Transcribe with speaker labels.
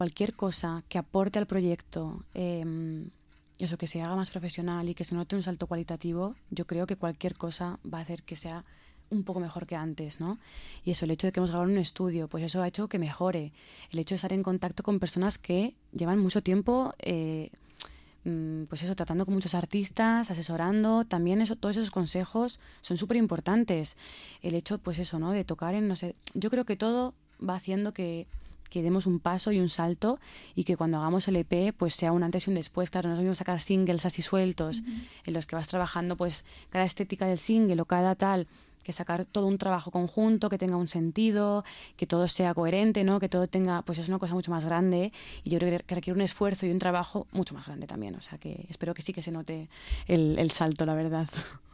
Speaker 1: cualquier cosa que aporte al proyecto, eso, que se haga más profesional y que se note un salto cualitativo, yo creo que cualquier cosa va a hacer que sea un poco mejor que antes, ¿no? Y eso, el hecho de que hemos grabado en un estudio, pues eso ha hecho que mejore. El hecho de estar en contacto con personas que llevan mucho tiempo, pues eso, tratando con muchos artistas, asesorando, también eso, todos esos consejos son súper importantes. El hecho, pues eso, ¿no? De tocar en, no sé, yo creo que todo va haciendo que demos un paso y un salto y que cuando hagamos el EP pues sea un antes y un después. Claro, no es lo mismo sacar singles así sueltos en los que vas trabajando pues cada estética del single o cada tal, que sacar todo un trabajo conjunto, que tenga un sentido, que todo sea coherente, ¿no? Que todo tenga, pues es una cosa mucho más grande y yo creo que requiere un esfuerzo y un trabajo mucho más grande también. O sea que espero que sí que se note el salto, la verdad.